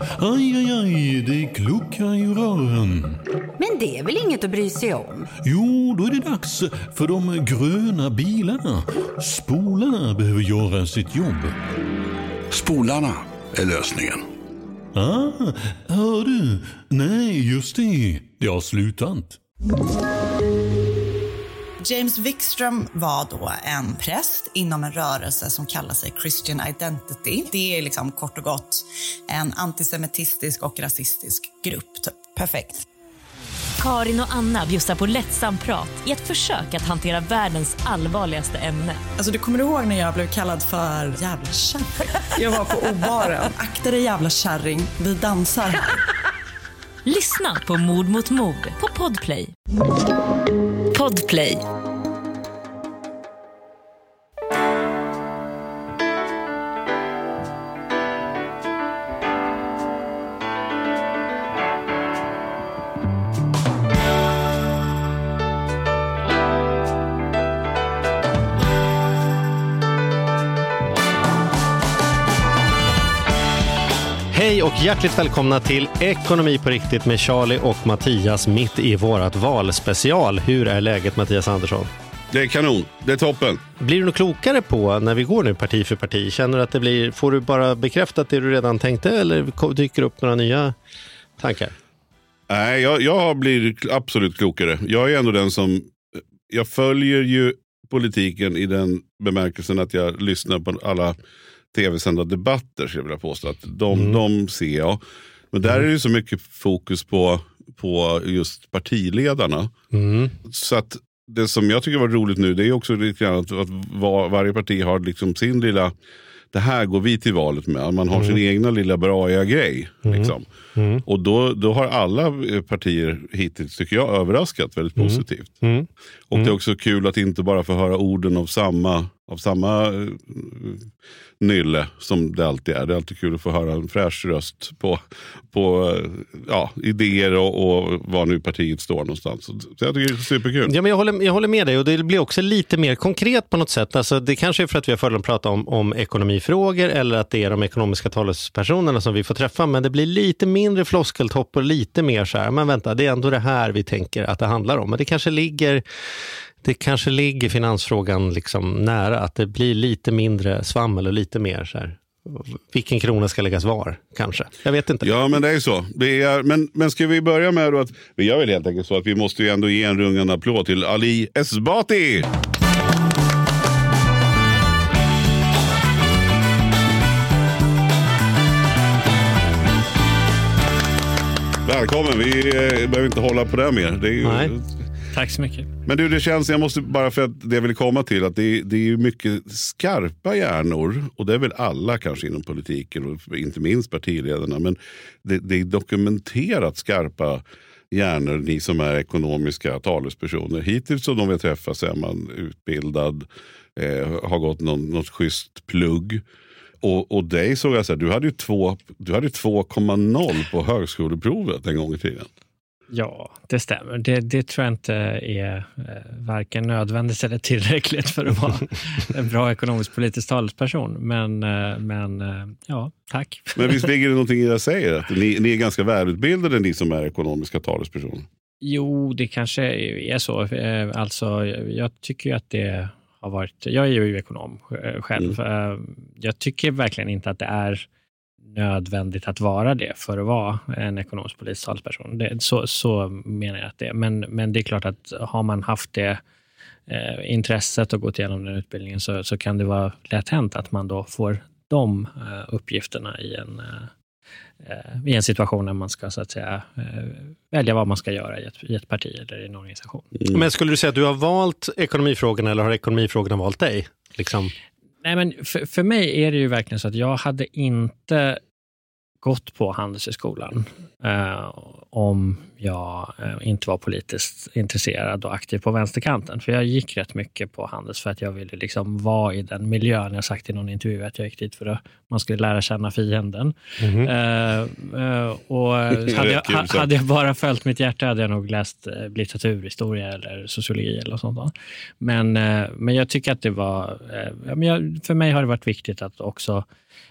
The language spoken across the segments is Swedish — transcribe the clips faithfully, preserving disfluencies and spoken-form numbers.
Aj, aj, aj, det kluckar i rören. Men det är väl inget att bry sig om? Jo, då är det dags för de gröna bilarna. Spolarna behöver göra sitt jobb. Spolarna är lösningen. Ah, hör du? Nej, just det. Det har slutat. James Wikström var då en präst inom en rörelse som kallar sig Christian Identity. Det är liksom kort och gott en antisemitistisk och rasistisk grupp. Typ. Perfekt. Karin och Anna bjussar på lättsam prat i ett försök att hantera världens allvarligaste ämne. Alltså du kommer ihåg när jag blev kallad för jävla kärring? Jag var på obaren. Akta dig jävla kärring, vi dansar. Lyssna på Mord mot mord på Podplay. Podplay. Hej och hjärtligt välkomna till Ekonomi på riktigt med Charlie och Mattias mitt i vårat valspecial. Hur är läget, Mattias Andersson? Det är kanon, det är toppen. Blir du nog klokare på när vi går nu parti för parti? Känner du att det blir, får du bara bekräftat det du redan tänkte eller dyker upp några nya tankar? Nej, jag, jag blir absolut klokare. Jag är ändå den som, jag följer ju politiken i den bemärkelsen att jag lyssnar på alla tv-sända debatter, skulle jag vilja påstå. Att de, mm. de ser jag. Men där är det ju så mycket fokus på, på just partiledarna. Mm. Så att det som jag tycker var roligt nu, det är också lite grann att, att var, varje parti har liksom sin lilla, det här går vi till valet med. Man har mm. sin egna lilla bra grej. Mm. Liksom. Mm. Och då, då har alla partier hittills, tycker jag, överraskat väldigt mm. positivt. Mm. Och mm. det är också kul att inte bara få höra orden av samma, av samma uh, nylle som det alltid är. Det är alltid kul att få höra en fräsch röst på, på uh, ja, idéer och, och var nu partiet står någonstans. Så jag tycker det är superkul. Ja, men jag, håller, jag håller med dig och det blir också lite mer konkret på något sätt. Alltså, det kanske är för att vi har fördelen att prata om, om ekonomifrågor eller att det är de ekonomiska talespersonerna som vi får träffa. Men det blir lite mindre floskeltopp och lite mer så här, men vänta, det är ändå det här vi tänker att det handlar om. Men det kanske ligger, det kanske ligger finansfrågan liksom nära, att det blir lite mindre svammel och lite mer så här, vilken krona ska läggas var, kanske. Jag vet inte. Ja, men det är så. Det är, men, men ska vi börja med då att, vi gör väl helt enkelt så att vi måste ju ändå ge en rungande applåd till Ali Esbati. Välkommen, vi eh, behöver inte hålla på det mer. Det är ju... Nej. Tack så mycket. Men du, det känns, jag måste bara för att det jag vill komma till, att det, det är ju mycket skarpa hjärnor, och det är väl alla kanske inom politiken och inte minst partiledarna, men det, det är dokumenterat skarpa hjärnor, ni som är ekonomiska talespersoner. Hittills som de vill träffa så är man utbildad, eh, har gått någon, något schysst plugg. Och, och dig såg jag så här, du hade ju två, du hade två komma noll på högskoleprovet en gång i tiden. Ja, det stämmer. Det, det tror jag inte är eh, varken nödvändigt eller tillräckligt för att vara en bra ekonomisk politisk talesperson. Men, eh, men eh, ja, tack. Men visst ligger det någonting i det jag säger? Att ni, ni är ganska välutbildade, ni som är ekonomiska talespersoner. Jo, det kanske är så. Eh, alltså, jag tycker ju att det har varit... Jag är ju ekonom själv. Mm. Jag tycker verkligen inte att det är nödvändigt att vara det för att vara en ekonomisk politisk talesperson. Det, så, så menar jag att det är. Men, men det är klart att har man haft det eh, intresset och gått igenom den utbildningen så, så kan det vara lätt hänt att man då får de eh, uppgifterna i en, eh, i en situation när man ska så att säga eh, välja vad man ska göra i ett, i ett parti eller i en organisation. Mm. Men skulle du säga att du har valt ekonomifrågorna eller har ekonomifrågorna valt dig? Liksom? Nej, men för, för mig är det ju verkligen så att jag hade inte gått på Handelshögskolan eh, om jag eh, inte var politiskt intresserad och aktiv på vänsterkanten. För jag gick rätt mycket på Handels för att jag ville liksom vara i den miljön. Jag har sagt i någon intervju att jag gick dit för att man skulle lära känna fienden. Mm-hmm. Eh, eh, och hade jag, ha, hade jag bara följt mitt hjärta hade jag nog läst eh, litteraturhistoria eller sociologi eller sånt. Men, eh, men jag tycker att det var... Eh, men jag, för mig har det varit viktigt att också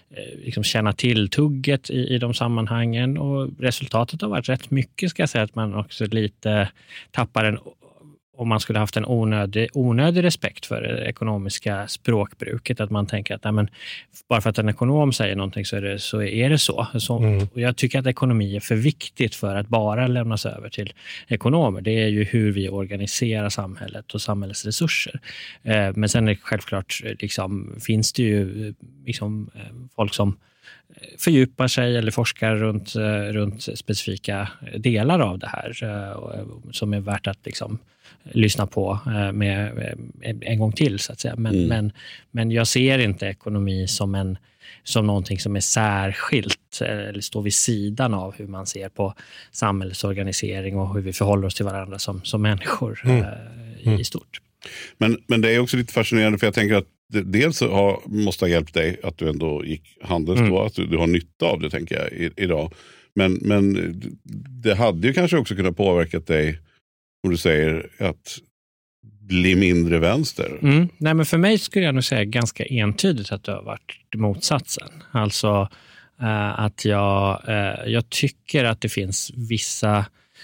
liksom känna till tugget i, i de sammanhangen, och resultatet har varit rätt mycket, ska jag säga, att man också lite tappar en, om man skulle haft en onödig, onödig respekt för det ekonomiska språkbruket, att man tänker att nej, men, bara för att en ekonom säger någonting så är det så. Är det så. så mm. Och jag tycker att ekonomi är för viktigt för att bara lämnas över till ekonomer. Det är ju hur vi organiserar samhället och samhällets resurser. Eh, men sen är det självklart, liksom, finns det ju liksom, folk som fördjupar sig eller forskar runt, runt specifika delar av det här som är värt att liksom lyssna på med en gång till, så att säga. Men, mm. men, men jag ser inte ekonomi som, en, som någonting som är särskilt eller står vid sidan av hur man ser på samhällsorganisering och hur vi förhåller oss till varandra som, som människor mm. i, i stort. Men, men det är också lite fascinerande, för jag tänker att dels har, måste ha hjälpt dig att du ändå gick handels mm. då, att du, du har nytta av det, tänker jag, i, idag. Men, men det hade ju kanske också kunnat påverka dig, om du säger, att bli mindre vänster. Mm. Nej, men för mig skulle jag nog säga ganska entydigt att det har varit motsatsen. Alltså äh, att jag, äh, jag tycker att det finns vissa...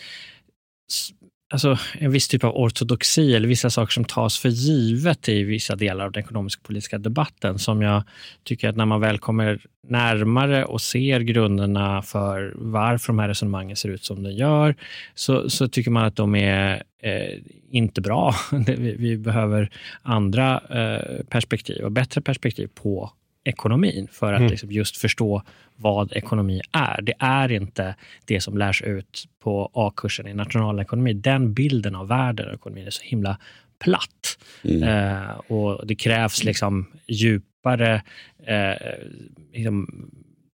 Alltså en viss typ av ortodoxi eller vissa saker som tas för givet i vissa delar av den ekonomiska politiska debatten, som jag tycker att när man väl kommer närmare och ser grunderna för varför de här resonemangen ser ut som de gör, så, så tycker man att de är eh, inte bra. vi, vi behöver andra eh, perspektiv och bättre perspektiv på ekonomin för att mm. liksom just förstå vad ekonomi är. Det är inte det som lärs ut på A-kursen i nationalekonomi. Den bilden av världen och ekonomin är så himla platt. Mm. Eh, och det krävs liksom djupare eh, liksom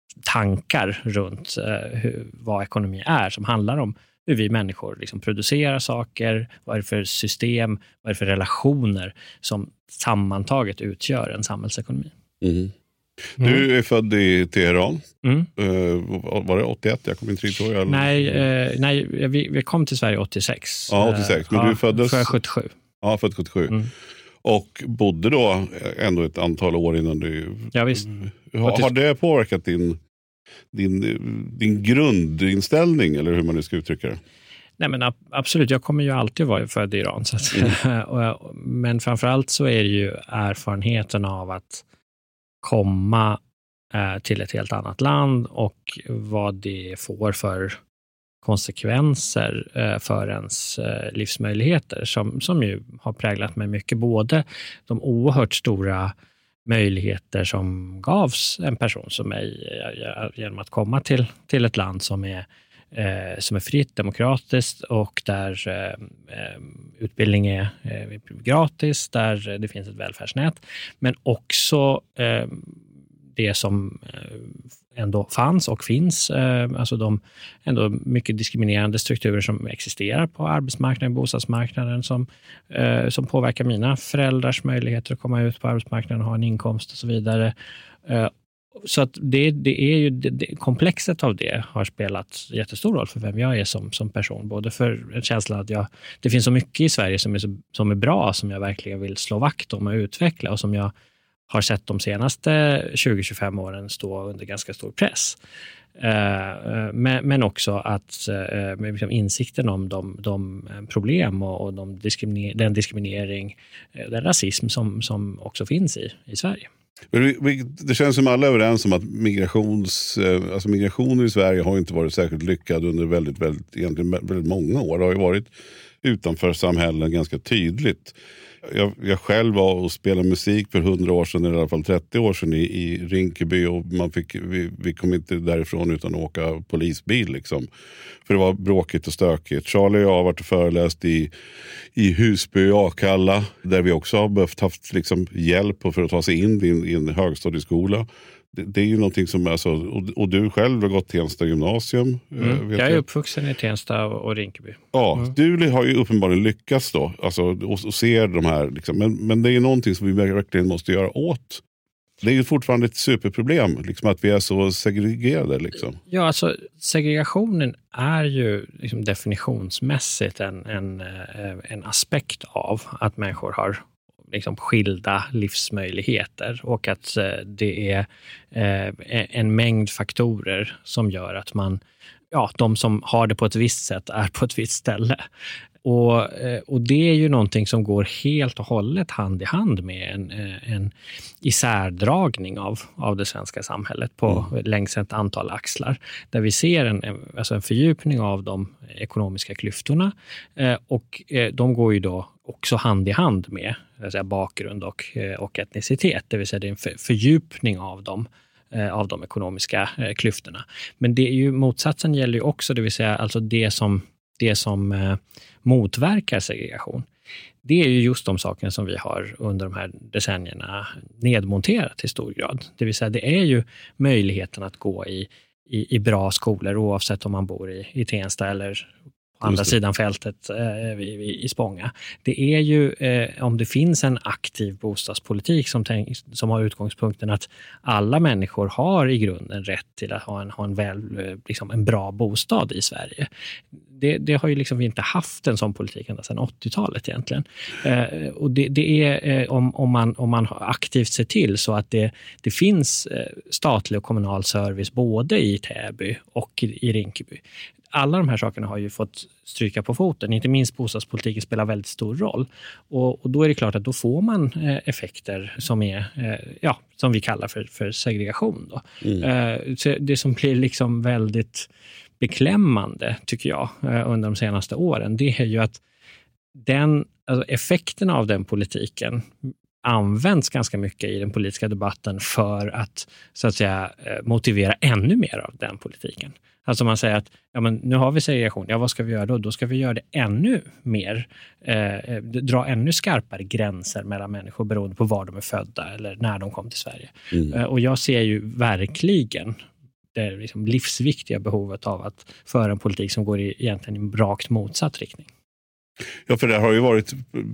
tankar runt eh, hur, vad ekonomi är, som handlar om hur vi människor liksom producerar saker, vad är det för system, vad är det för relationer som sammantaget utgör en samhällsekonomi. Mm. Du är född i Teheran. Mm. Uh, var det åttioett? Jag kom inte riktigt ihåg. Eller? Nej, uh, nej vi, vi kom till Sverige åttiosex. Ja, åttiosex. Men uh, du föddes... För sjuttiosju. Ja, född sjuttiosju. Mm. Och bodde då ändå ett antal år innan du... Ja, visst. Har, har det påverkat din, din, din grundinställning, eller hur man nu ska uttrycka det? Nej, men absolut, jag kommer ju alltid vara född i Iran. Så att mm. Men framförallt så är det ju erfarenheten av att komma eh, till ett helt annat land och vad det får för konsekvenser eh, för ens eh, livsmöjligheter som, som ju har präglat mig mycket. Både de oerhört stora möjligheter som gavs en person som mig eh, genom att komma till, till ett land som är Eh, som är fritt, demokratiskt och där eh, utbildning är eh, gratis, där det finns ett välfärdsnät, men också eh, det som eh, ändå fanns och finns, eh, alltså de ändå mycket diskriminerande strukturer som existerar på arbetsmarknaden, bostadsmarknaden, som, eh, som påverkar mina föräldrars möjligheter att komma ut på arbetsmarknaden och ha en inkomst och så vidare. Eh, Så att det, det är ju det, det, komplexet av det har spelat jättestor roll för vem jag är som, som person. Både för en känsla att jag, det finns så mycket i Sverige som är, så, som är bra, som jag verkligen vill slå vakt om och utveckla, och som jag har sett de senaste tjugo till tjugofem åren stå under ganska stor press. Uh, men, men också att uh, med liksom insikten om de, de problem och, och de diskriminer- den diskriminering, uh, den rasism som, som också finns i, i Sverige. Det känns som alla är överens om att migrations, alltså migrationen i Sverige har inte varit särskilt lyckad under väldigt, väldigt, egentligen väldigt många år. Det har ju varit utanför samhällen ganska tydligt. Jag, jag själv var och spelade musik för hundra år sedan, eller i alla fall trettio år sedan i, i Rinkeby, och man fick, vi, vi kom inte därifrån utan att åka polisbil liksom. För det var bråkigt och stökigt. Charlie och jag har varit och föreläst i, i Husby och Akalla, där vi också har behövt haft liksom hjälp för att ta sig in i en, i en högstadieskola. Det, det är ju någonting som, alltså, och, och du själv har gått Tensta gymnasium. Mm. Vet jag är jag. uppvuxen i Tensta och, och Rinkeby. Ja, mm. Du har ju uppenbarligen lyckats då, alltså, och, och ser de här, liksom. men, men det är någonting som vi verkligen måste göra åt. Det är ju fortfarande ett superproblem, liksom, att vi är så segregerade. Liksom. Ja, alltså segregationen är ju liksom definitionsmässigt en, en, en aspekt av att människor har liksom skilda livsmöjligheter och att eh, det är eh, en mängd faktorer som gör att man, ja, de som har det på ett visst sätt är på ett visst ställe. Och, och det är ju någonting som går helt och hållet hand i hand med en, en isärdragning av, av det svenska samhället på mm. längs ett antal axlar. Där vi ser en, alltså en fördjupning av de ekonomiska klyftorna och de går ju då också hand i hand med säga, bakgrund och, och etnicitet. Det vill säga det är en för, fördjupning av dem. av de ekonomiska klyftorna. Men det är ju motsatsen gäller ju också, det vill säga alltså det som det som eh, motverkar segregation. Det är ju just de sakerna som vi har under de här decennierna nedmonterat i stor grad. Det vill säga det är ju möjligheten att gå i, i, i bra skolor oavsett om man bor i, i Tensta eller på andra sidan fältet eh, i, i Spånga. Det är ju eh, om det finns en aktiv bostadspolitik som, tänk, som har utgångspunkten att alla människor har i grunden rätt till att ha en, ha en, väl, liksom en bra bostad i Sverige. Det, det har ju liksom vi inte haft en sån politik ända sedan åttiotalet egentligen. Eh, och det, det är eh, om, om, man, om man aktivt ser till så att det, det finns eh, statlig och kommunal service både i Täby och i, i Rinkeby. Alla de här sakerna har ju fått stryka på foten. Inte minst bostadspolitiken spelar väldigt stor roll. Och, och då är det klart att då får man eh, effekter som är eh, ja, som vi kallar för, för segregation. Då. Mm. Eh, så det som blir liksom väldigt beklämmande tycker jag eh, under de senaste åren, det är ju att den, alltså effekterna av den politiken används ganska mycket i den politiska debatten för att så att säga motivera ännu mer av den politiken. Alltså man säger att ja, men nu har vi segregation, ja vad ska vi göra då? Då ska vi göra det ännu mer, eh, dra ännu skarpare gränser mellan människor beroende på var de är födda eller när de kom till Sverige. Mm. Eh, och jag ser ju verkligen det liksom livsviktiga behovet av att föra en politik som går i egentligen i rakt motsatt riktning. Ja, för det har ju varit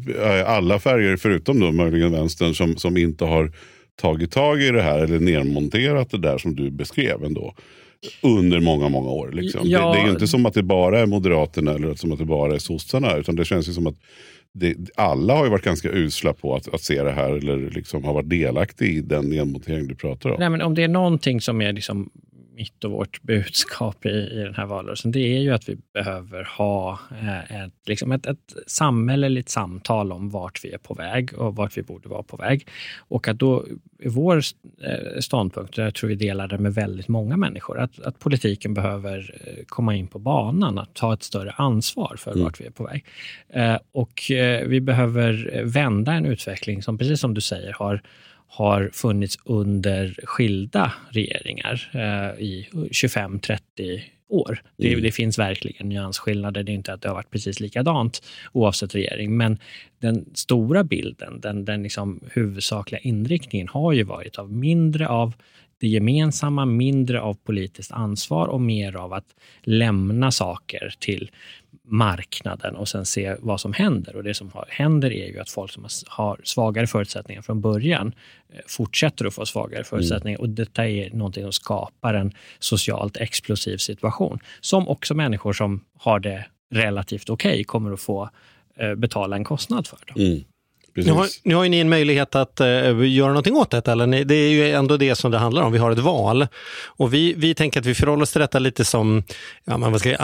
alla färger förutom då möjligen vänstern som, som inte har tagit tag i det här eller nedmonterat det där som du beskrev ändå under många, många år. Liksom. Ja. Det, det är ju inte som att det bara är Moderaterna eller som att det bara är sossarna, utan det känns ju som att det, alla har ju varit ganska usla på att, att se det här eller liksom har varit delaktig i den nedmontering du pratar om. Nej, men om det är någonting som är liksom mitt och vårt budskap i, i den här valrörelsen, det är ju att vi behöver ha eh, ett, liksom ett, ett samhälleligt samtal om vart vi är på väg och vart vi borde vara på väg. Och att då vår eh, ståndpunkt, jag tror vi delar det med väldigt många människor, att, att politiken behöver eh, komma in på banan, att ta ett större ansvar för mm. vart vi är på väg. Eh, och eh, vi behöver vända en utveckling som, precis som du säger, har har funnits under skilda regeringar eh, i tjugofem trettio år. Det, mm. det finns verkligen nyansskillnader. Det är inte att det har varit precis likadant oavsett regering. Men den stora bilden, den, den liksom huvudsakliga inriktningen har ju varit av mindre av det gemensamma, mindre av politiskt ansvar och mer av att lämna saker till marknaden och sen se vad som händer. Och det som händer är ju att folk som har svagare förutsättningar från början fortsätter att få svagare förutsättningar. Mm. Och detta är någonting som skapar en socialt explosiv situation. Som också människor som har det relativt okej okay kommer att få eh, betala en kostnad för. Då. Mm. Nu har, nu har ju ni en möjlighet att uh, göra någonting åt det, eller? Ni, det är ju ändå det som det handlar om. Vi har ett val och vi, vi tänker att vi förhåller oss till detta lite som ja, man ska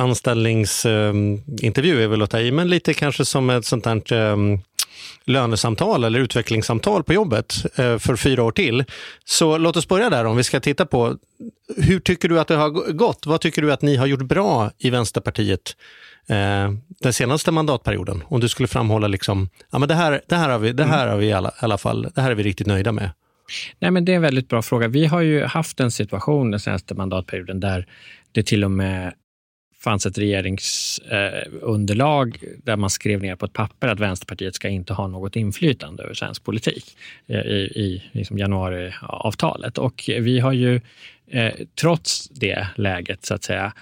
anställningsintervju um, är väl att ta i, men lite kanske som ett sånt här um, lönesamtal eller utvecklingssamtal på jobbet uh, för fyra år till. Så låt oss börja där om vi ska titta på hur tycker du att det har gått? Vad tycker du att ni har gjort bra i Vänsterpartiet Eh, den senaste mandatperioden, om du skulle framhålla liksom, ja men det här, det här har vi, det här har vi i alla, alla fall, det här är vi riktigt nöjda med. Nej, men det är en väldigt bra fråga. Vi har ju haft en situation den senaste mandatperioden där det till och med fanns ett regeringsunderlag eh, där man skrev ner på ett papper att Vänsterpartiet ska inte ha något inflytande över svensk politik eh, i, i liksom januariavtalet. Och vi har ju eh, trots det läget så att säga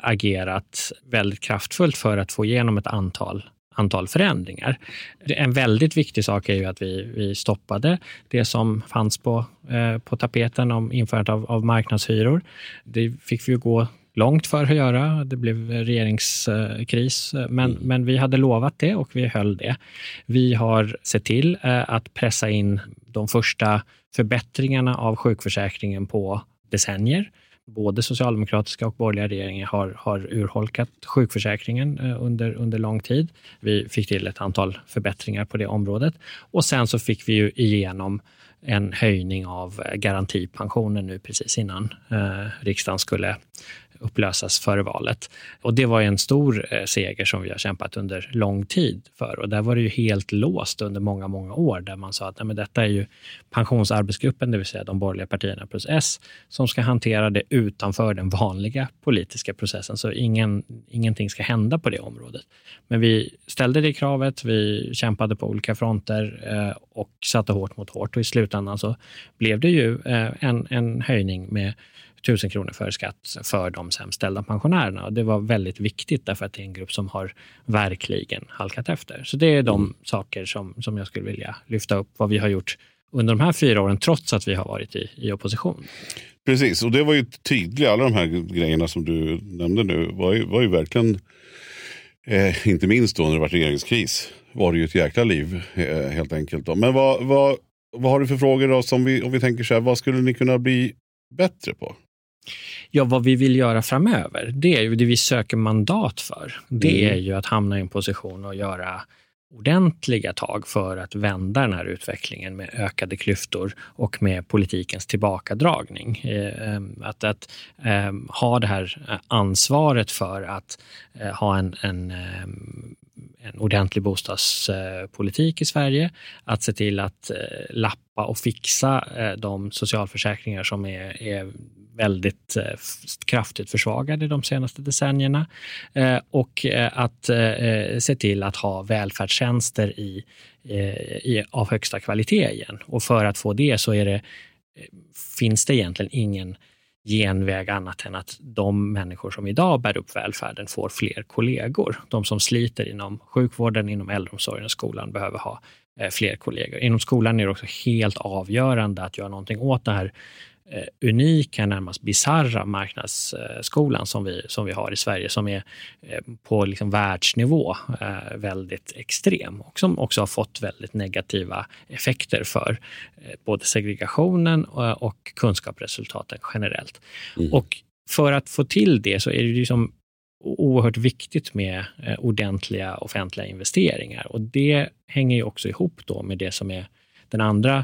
agerat väldigt kraftfullt för att få igenom ett antal, antal förändringar. En väldigt viktig sak är ju att vi, vi stoppade det som fanns på, eh, på tapeten om införandet av, av marknadshyror. Det fick vi ju gå långt för att göra. Det blev regeringskris, men, mm. men vi hade lovat det och vi höll det. Vi har sett till att pressa in de första förbättringarna av sjukförsäkringen på decennier. Både socialdemokratiska och borgerliga regeringar har, har urholkat sjukförsäkringen under, under lång tid. Vi fick till ett antal förbättringar på det området. Och sen så fick vi ju igenom en höjning av garantipensionen nu precis innan eh, riksdagen skulle upplösas före valet. Och det var en stor eh, seger som vi har kämpat under lång tid för. Och där var det ju helt låst under många, många år där man sa att nej, men detta är ju pensionsarbetsgruppen, det vill säga de borgerliga partierna plus S, som ska hantera det utanför den vanliga politiska processen. Så ingen, ingenting ska hända på det området. Men vi ställde det kravet, vi kämpade på olika fronter eh, och satte hårt mot hårt. Och i slutändan så blev det ju eh, en, en höjning med tusen kronor för skatt för de sämst ställda pensionärerna. Och det var väldigt viktigt därför att det är en grupp som har verkligen halkat efter. Så det är de mm. saker som, som jag skulle vilja lyfta upp vad vi har gjort under de här fyra åren trots att vi har varit i, i opposition. Precis, och det var ju tydligt, alla de här grejerna som du nämnde nu var ju, var ju verkligen eh, inte minst då när det var regeringskris var det ju ett jäkla liv eh, helt enkelt. Då. Men vad, vad, vad har du för frågor då som vi, om vi tänker så här, vad skulle ni kunna bli bättre på? Ja, vad vi vill göra framöver, det är ju det vi söker mandat för. Det mm. är ju att hamna i en position och göra ordentliga tag för att vända den här utvecklingen med ökade klyftor och med politikens tillbakadragning. Att, att ähm, ha det här ansvaret för att äh, ha en, en, ähm, en ordentlig bostadspolitik i Sverige, att se till att äh, lappa och fixa äh, de socialförsäkringar som är, är väldigt eh, kraftigt försvagade de senaste decennierna eh, och eh, att eh, se till att ha välfärdstjänster i, eh, i, av högsta kvalitet igen. Och för att få det så är det, finns det egentligen ingen genväg annat än att de människor som idag bär upp välfärden får fler kollegor. De som sliter inom sjukvården, inom äldreomsorgen och skolan behöver ha eh, fler kollegor. Inom skolan är det också helt avgörande att göra någonting åt det här unika, närmast bizarra marknadsskolan som vi, som vi har i Sverige, som är på liksom världsnivå väldigt extrem och som också har fått väldigt negativa effekter för både segregationen och kunskapsresultaten generellt. Mm. Och för att få till det så är det liksom oerhört viktigt med ordentliga offentliga investeringar, och det hänger ju också ihop då med det som är den andra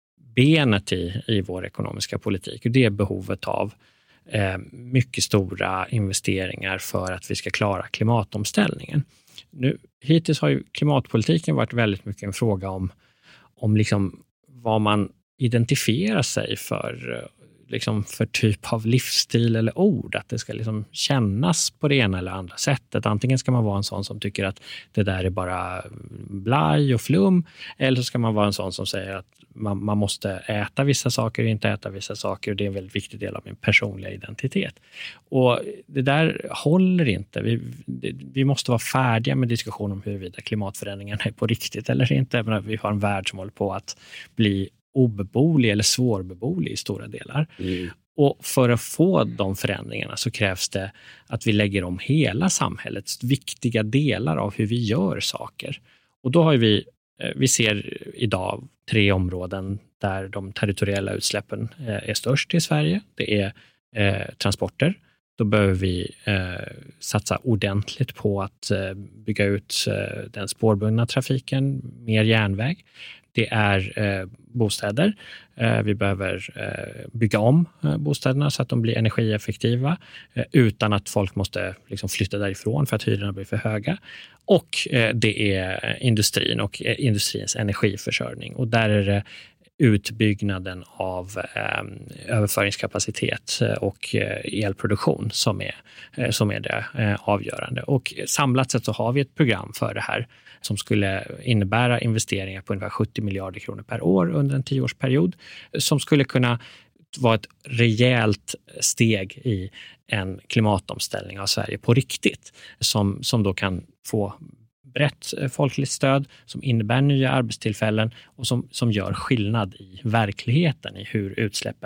benet i, i vår ekonomiska politik. Och det är behovet av eh, mycket stora investeringar för att vi ska klara klimatomställningen. Nu, hittills har ju klimatpolitiken varit väldigt mycket en fråga om, om liksom vad man identifierar sig för, liksom för typ av livsstil eller ord. Att det ska liksom kännas på det ena eller andra sättet. Antingen ska man vara en sån som tycker att det där är bara blaj och flum, eller så ska man vara en sån som säger att man, man måste äta vissa saker och inte äta vissa saker, och det är en väldigt viktig del av min personliga identitet. Och det där håller inte. Vi, vi måste vara färdiga med diskussion om huruvida klimatförändringarna är på riktigt eller inte. Men vi har en värld som håller på att bli obeboelig eller svårbeboelig i stora delar. Mm. Och för att få de förändringarna så krävs det att vi lägger om hela samhällets viktiga delar av hur vi gör saker. Och då har vi, vi ser idag tre områden där de territoriella utsläppen är störst i Sverige. Det är eh, transporter. Då behöver vi eh, satsa ordentligt på att eh, bygga ut eh, den spårbundna trafiken, mer järnväg. Det är eh, bostäder. Eh, vi behöver eh, bygga om eh, bostäderna så att de blir energieffektiva eh, utan att folk måste liksom flytta därifrån för att hyrorna blir för höga. Och eh, det är industrin och eh, industrins energiförsörjning. Och där är det utbyggnaden av eh, överföringskapacitet och eh, elproduktion som är, eh, som är det eh, avgörande. Och samlat sett så har vi ett program för det här som skulle innebära investeringar på ungefär sjuttio miljarder kronor per år under en tioårsperiod, som skulle kunna vara ett rejält steg i en klimatomställning av Sverige på riktigt, som, som då kan få brett folkligt stöd, som innebär nya arbetstillfällen och som, som gör skillnad i verkligheten i hur utsläppen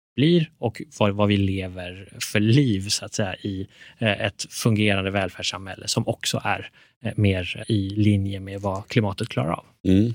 blir och vad, vad vi lever för liv så att säga i eh, ett fungerande välfärdssamhälle som också är eh, mer i linje med vad klimatet klarar av. Mm.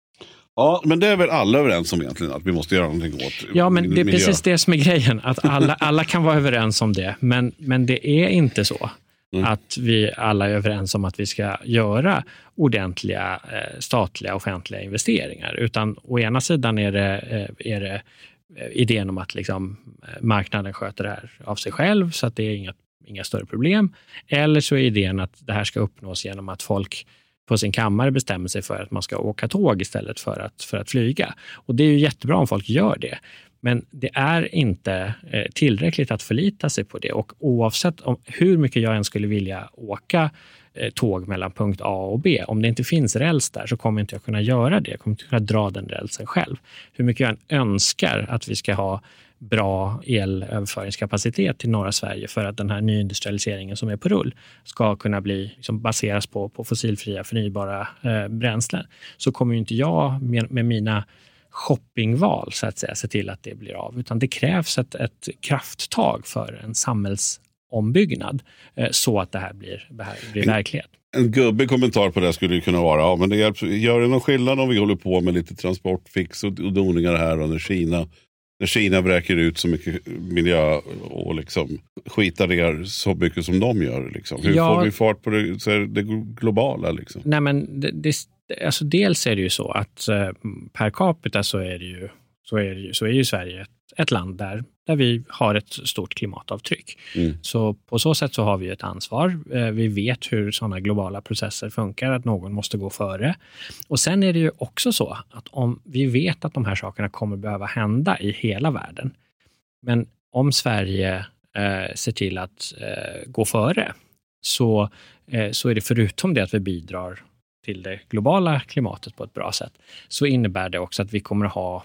Ja, men det är väl alla överens om egentligen att vi måste göra någonting åt. Ja, men det är miljö. precis det som är grejen. Att alla, alla kan vara överens om det. Men, men det är inte så mm. att vi alla är överens om att vi ska göra ordentliga eh, statliga offentliga investeringar. Utan å ena sidan är det, eh, är det idén om att liksom, marknaden sköter det här av sig själv så att det är inga, inga större problem. Eller så är idén att det här ska uppnås genom att folk på sin kammare bestämmer sig för att man ska åka tåg istället för att, för att flyga. Och det är ju jättebra om folk gör det. Men det är inte eh, tillräckligt att förlita sig på det. Och oavsett om, hur mycket jag än skulle vilja åka eh, tåg mellan punkt A och B, om det inte finns räls där så kommer inte jag kunna göra det. Jag kommer inte kunna dra den rälsen själv. Hur mycket jag än önskar att vi ska ha bra elöverföringskapacitet till norra Sverige för att den här nyindustrialiseringen som är på rull ska kunna bli liksom baseras på, på fossilfria förnybara eh, bränslen, så kommer ju inte jag med, med mina shoppingval så att säga se till att det blir av, utan det krävs ett, ett krafttag för en samhällsombyggnad eh, så att det här blir, det här blir verklighet. En gubbig kommentar på det skulle ju kunna vara, ja, men det hjälper, gör det någon skillnad om vi håller på med lite transportfix och, och doningar här och när Kina När Kina vräker ut så mycket miljö och liksom skitar ner så mycket som de gör. Liksom. Hur ja, får vi fart på det, så är det globala? Liksom? Nej, men det, det, alltså dels är det ju så att eh, per capita så är, det ju, så är, det ju, så är ju Sverige ett, ett land där, där vi har ett stort klimatavtryck. Mm. Så på så sätt så har vi ett ansvar. Eh, vi vet hur sådana globala processer funkar, att någon måste gå före. Och sen är det ju också så att om vi vet att de här sakerna kommer behöva hända i hela världen. Men om Sverige eh, ser till att eh, gå före så, eh, så är det förutom det att vi bidrar till det globala klimatet på ett bra sätt, så innebär det också att vi kommer att ha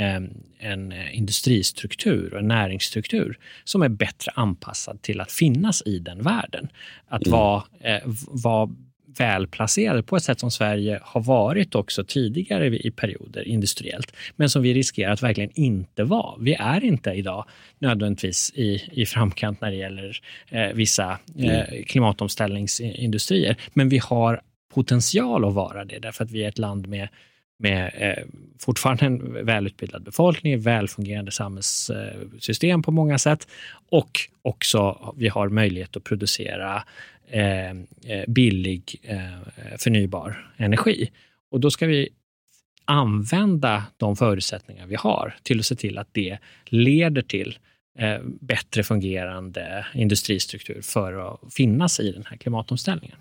en industristruktur och en näringsstruktur som är bättre anpassad till att finnas i den världen. Att mm. vara, eh, vara välplacerad på ett sätt som Sverige har varit också tidigare i perioder industriellt, men som vi riskerar att verkligen inte vara. Vi är inte idag nödvändigtvis i, i framkant när det gäller eh, vissa eh, klimatomställningsindustrier, men vi har potential att vara det därför att vi är ett land med med eh, fortfarande en välutbildad befolkning, välfungerande samhällssystem på många sätt, och också vi har möjlighet att producera eh, billig eh, förnybar energi. Och då ska vi använda de förutsättningar vi har till att se till att det leder till eh, bättre fungerande industristruktur för att finnas i den här klimatomställningen.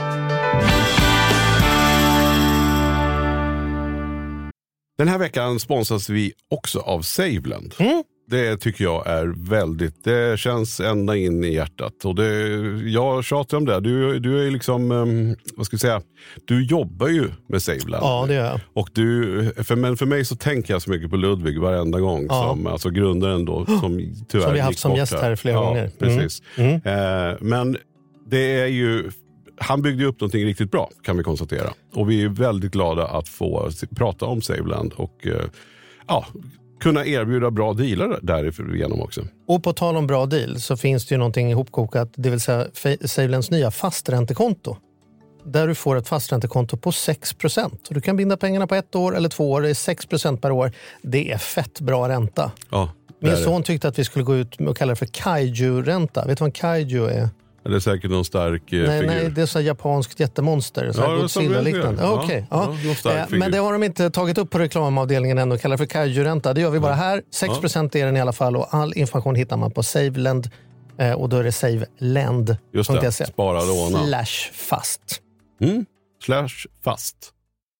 Den här veckan sponsras vi också av Saveland. Mm. Det tycker jag är väldigt, det känns ända in i hjärtat. Och det, jag tjatar om det. Du, du är liksom, um, vad ska jag säga, du jobbar ju med Saveland. Ja, det gör jag. Och du, för, men för mig så tänker jag så mycket på Ludvig varenda gång. Ja. Som, alltså grundaren då, som tyvärr som vi har haft som gäst här, här flera ja, gånger. Precis. Mm. Mm. Eh, men det är ju, han byggde upp någonting riktigt bra, kan vi konstatera. Och vi är väldigt glada att få prata om Saveland och eh, ja, kunna erbjuda bra dealar därigenom också. Och på tal om bra deal så finns det ju någonting ihopkokat, det vill säga Savelands nya fasträntekonto. Där du får ett fasträntekonto på sex procent. Du kan binda pengarna på ett år eller två år, det är sex procent per år. Det är fett bra ränta. Ja, min son tyckte att vi skulle gå ut och kalla det för kaiju-ränta. Vet du vad en kaiju är? Det är säkert någon stark eh, nej, figur. Nej, det är så japanskt jättemonster. Så ja, Godzilla-liknande. Ja, okay, ja. Ja, men det har de inte tagit upp på reklamavdelningen än och kallar för kaiju-ränta. Det gör vi bara här. sex procent är den i alla fall och all information hittar man på Saveland. Eh, och då är det saveland punkt se. Spara låna. Slash fast. Mm. Slash fast.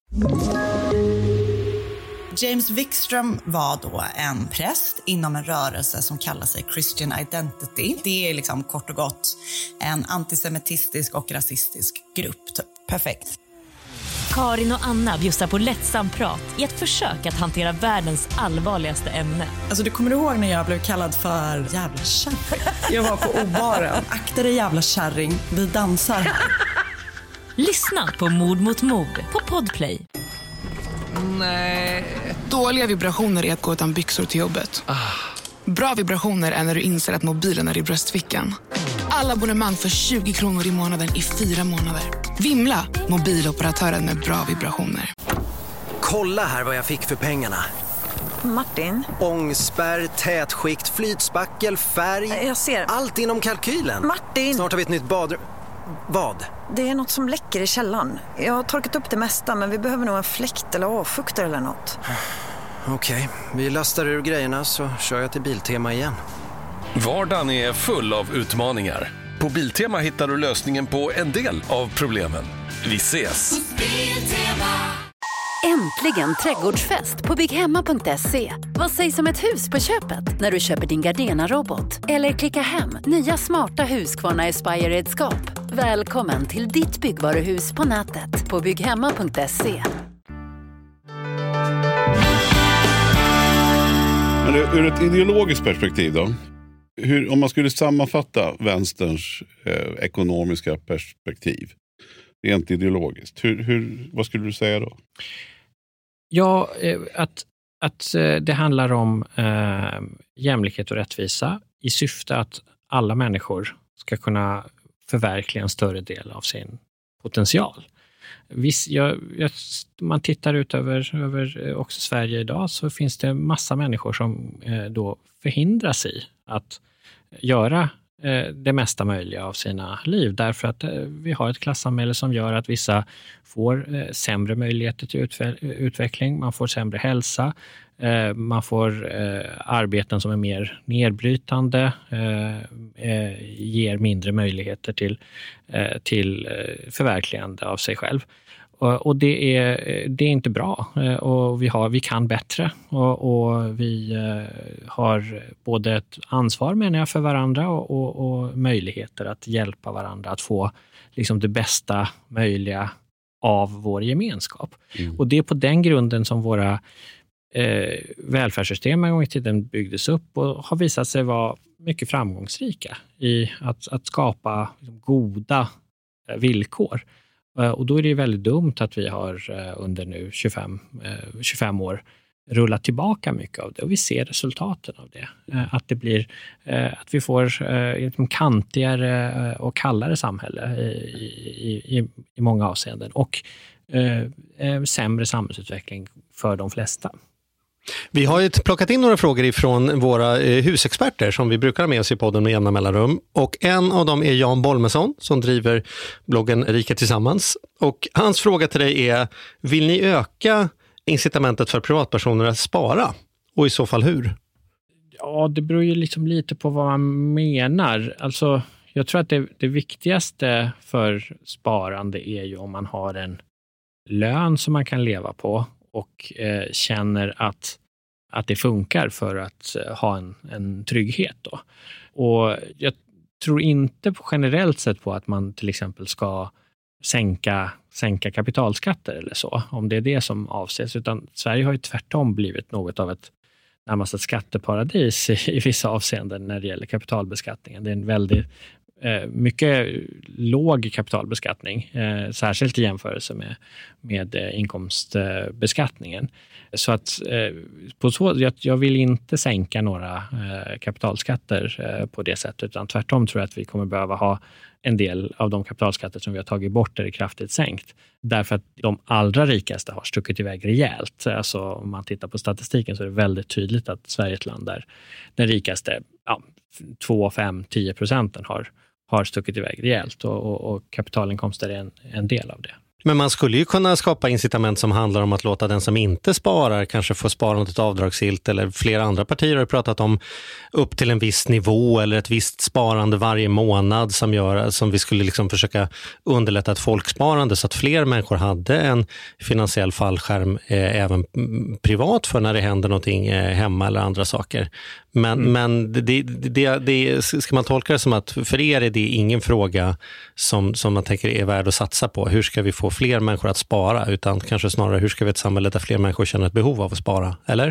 James Wikström var då en präst inom en rörelse som kallar sig Christian Identity. Det är liksom kort och gott en antisemitistisk och rasistisk grupp. Typ. Perfekt. Karin och Anna bjussar på lättsam prat i ett försök att hantera världens allvarligaste ämne. Alltså du kommer ihåg när jag blev kallad för jävla kärring? Jag var på obaren. Akta dig jävla kärring, vi dansar. Lyssna på Mord mot mord på Podplay. Nej. Dåliga vibrationer är att gå utan byxor till jobbet. Bra vibrationer är när du inser att mobilen är i bröstfickan. Alla abonnemang för tjugo kronor i månaden i fyra månader. Vimla, mobiloperatören med bra vibrationer. Kolla här vad jag fick för pengarna. Martin? Ångspärr, tätskikt, flytspackel, färg. Jag ser. Allt inom kalkylen. Martin! Snart har vi ett nytt badrum. Vad? Det är något som läcker i källaren. Jag har torkat upp det mesta, men vi behöver nog en fläkt eller avfuktare eller något. Okej, okay. Vi lastar ur grejerna så kör jag till Biltema igen. Vardagen är full av utmaningar. På Biltema hittar du lösningen på en del av problemen. Vi ses! Äntligen trädgårdsfest på bygghemma punkt se. Vad sägs om ett hus på köpet när du köper din Gardena-robot? Eller klicka hem nya smarta Husqvarna Aspire-redskap. Välkommen till ditt byggvaruhus på nätet på bygghemma punkt se. Men ur ett ideologiskt perspektiv då? Hur, om man skulle sammanfatta vänsterns eh, ekonomiska perspektiv rent ideologiskt, hur, hur, vad skulle du säga då? Ja, att, att det handlar om eh, jämlikhet och rättvisa i syfte att alla människor ska kunna förverkliga en större del av sin potential. Visst, jag, jag, om man tittar ut över, över också Sverige idag så finns det massa människor som eh, då förhindras i att göra eh, det mesta möjliga av sina liv. Därför att eh, vi har ett klassamhälle som gör att vissa får eh, sämre möjligheter till utve- utveckling. Man får sämre hälsa. Eh, man får eh, arbeten som är mer nedbrytande. Eh, eh, ger mindre möjligheter till, eh, till eh, förverkligande av sig själv. Och det är, det är inte bra och vi, har, vi kan bättre och, och vi har både ett ansvar menar jag för varandra och, och, och möjligheter att hjälpa varandra att få liksom det bästa möjliga av vår gemenskap. Mm. Och det är på den grunden som våra eh, välfärdssystem en gång i tiden byggdes upp och har visat sig vara mycket framgångsrika i att, att skapa liksom, goda eh, villkor. Och då är det väldigt dumt att vi har under nu tjugofem, tjugofem år rullat tillbaka mycket av det. Och vi ser resultaten av det. Att det blir att vi får ett kantigare och kallare samhälle i, i, i många avseenden. Och eh, sämre samhällsutveckling för de flesta. Vi har ju plockat in några frågor ifrån våra husexperter som vi brukar ha med oss i podden med jämna mellanrum. Och en av dem är Jan Bolmesson som driver bloggen Rika Tillsammans. Och hans fråga till dig är, vill ni öka incitamentet för privatpersoner att spara? Och i så fall hur? Ja, det beror ju liksom lite på vad man menar. Alltså, jag tror att det, det viktigaste för sparande är ju om man har en lön som man kan leva på. Och eh, känner att, att det funkar för att eh, ha en, en trygghet då. Och jag tror inte på, generellt sett på att man till exempel ska sänka, sänka kapitalskatter eller så. Om det är det som avses. Utan Sverige har ju tvärtom blivit något av ett närmast ett skatteparadis i, i vissa avseenden när det gäller kapitalbeskattningen. Det är en väldigt Eh, mycket låg kapitalbeskattning, eh, särskilt i jämförelse med, med eh, inkomstbeskattningen. Så att eh, på så, jag, jag vill inte sänka några eh, kapitalskatter eh, på det sättet, utan tvärtom tror jag att vi kommer behöva ha en del av de kapitalskatter som vi har tagit bort är kraftigt sänkt. Därför att de allra rikaste har stuckit iväg rejält. Alltså om man tittar på statistiken så är det väldigt tydligt att Sverige är ett land där den rikaste ja, två, fem, tio procenten har har stuckit iväg rejält och, och, och kapitalinkomster är en, en del av det. Men man skulle ju kunna skapa incitament som handlar om att låta den som inte sparar kanske få sparandet avdragsgillt, eller flera andra partier har pratat om upp till en viss nivå eller ett visst sparande varje månad som gör som vi skulle liksom försöka underlätta ett folksparande så att fler människor hade en finansiell fallskärm eh, även privat för när det händer någonting eh, hemma eller andra saker. Men, mm. men det, det, det, ska man tolka det som att för er är det ingen fråga som, som man tänker är värd att satsa på. Hur ska vi få fler människor att spara? Utan kanske snarare hur ska vi ha ett samhälle där fler människor känner ett behov av att spara? Eller?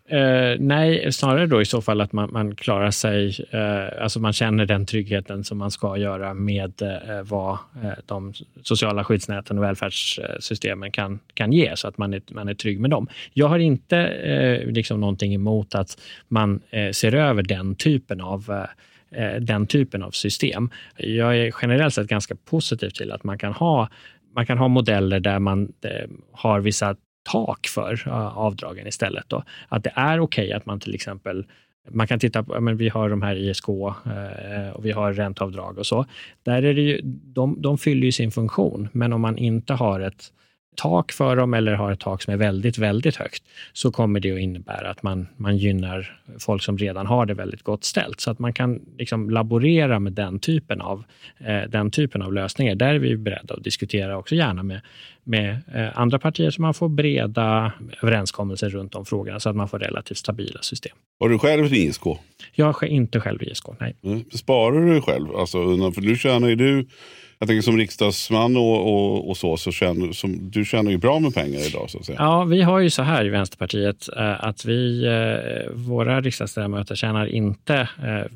Uh, nej, snarare då i så fall att man, man klarar sig, uh, alltså man känner den tryggheten som man ska göra med uh, vad uh, de sociala skyddsnäten och välfärdssystemen kan, kan ge, så att man är, man är trygg med dem. Jag har inte uh, liksom någonting emot att man uh, ser över den typen av uh, den typen av system. Jag är generellt sett ganska positiv till att man kan ha, man kan ha modeller där man eh, har vissa tak för uh, avdragen istället. Då. Att det är okej att man till exempel, man kan titta på, men vi har de här I S K uh, och vi har ränteavdrag och så. Där är det ju, de, de fyller ju sin funktion, men om man inte har ett tak för dem eller har ett tak som är väldigt, väldigt högt, så kommer det att innebära att man, man gynnar folk som redan har det väldigt gott ställt. Så att man kan liksom laborera med den typen av, eh, den typen av lösningar. Där är vi beredda att diskutera också gärna med, med eh, andra partier, så man får breda överenskommelser runt om frågorna, så att man får relativt stabila system. Har du själv I S K? Jag har inte själv I S K, nej. Mm. Sparar du själv? Alltså, för nu tjänar ju du, jag tänker som riksdagsman och, och, och så, så tjänar, som, du tjänar ju bra med pengar idag så att säga. Ja, vi har ju så här i Vänsterpartiet att vi, våra riksdagsledamöter tjänar inte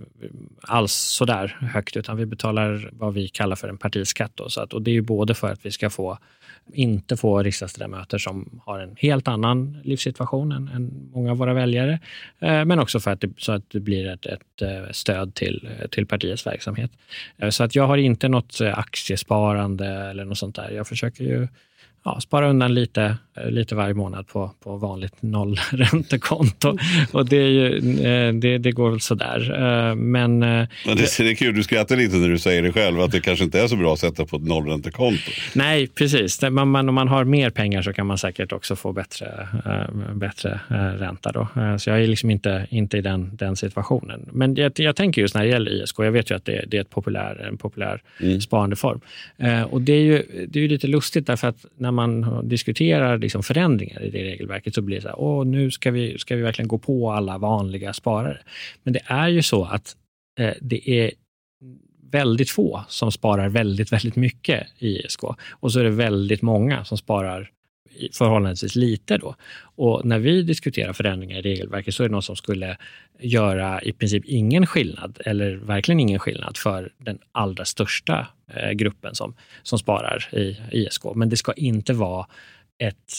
alls så där högt, utan vi betalar vad vi kallar för en partiskatt. Då, så att, och det är ju både för att vi ska få inte få riksdagsledamöter som har en helt annan livssituation än, än många av våra väljare, eh, men också för att det, så att det blir ett, ett stöd till, till partiets verksamhet. Eh, så att jag har inte något aktiesparande eller något sånt där. Jag försöker ju ja, spara undan lite, lite varje månad på, på vanligt nollräntekonto. Och det, är ju, det, det går väl sådär. Men, Men det, det är kul, du skrattar lite när du säger det själv, att det kanske inte är så bra att sätta på ett nollräntekonto. Nej, precis. Man, man, om man har mer pengar så kan man säkert också få bättre, äh, bättre äh, ränta då. Äh, så jag är liksom inte, inte i den, den situationen. Men jag, jag tänker just när det gäller I S K, jag vet ju att det, det är ett populär, en populär mm. sparandeform. Äh, och det är, ju, det är ju lite lustigt därför att när man diskuterar liksom förändringar i det regelverket så blir det så här, åh, nu ska vi, ska vi verkligen gå på alla vanliga sparare. Men det är ju så att eh, det är väldigt få som sparar väldigt, väldigt mycket i I S K. Och så är det väldigt många som sparar förhållandevis lite då. Och när vi diskuterar förändringar i regelverket så är det något som skulle göra i princip ingen skillnad, eller verkligen ingen skillnad för den allra största eh, gruppen som, som sparar i I S K. Men det ska inte vara ett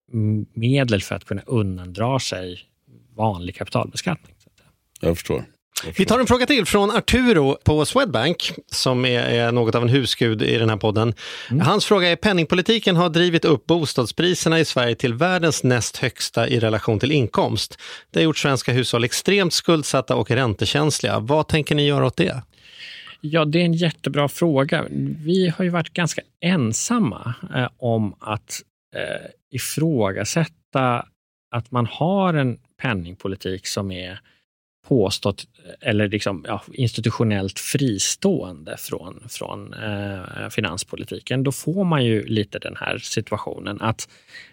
medel för att kunna undandra sig vanlig kapitalbeskattning. Jag förstår. Vi tar en fråga till från Arturo på Swedbank, som är, är något av en husgud i den här podden. Mm. Hans fråga är: penningpolitiken har drivit upp bostadspriserna i Sverige till världens näst högsta i relation till inkomst. Det har gjort svenska hushåll extremt skuldsatta och räntekänsliga. Vad tänker ni göra åt det? Ja, det är en jättebra fråga. Vi har ju varit ganska ensamma eh, om att eh, ifrågasätta att man har en penningpolitik som är påstått eller liksom, ja, institutionellt fristående från, från eh, finanspolitiken. Då får man ju lite den här situationen att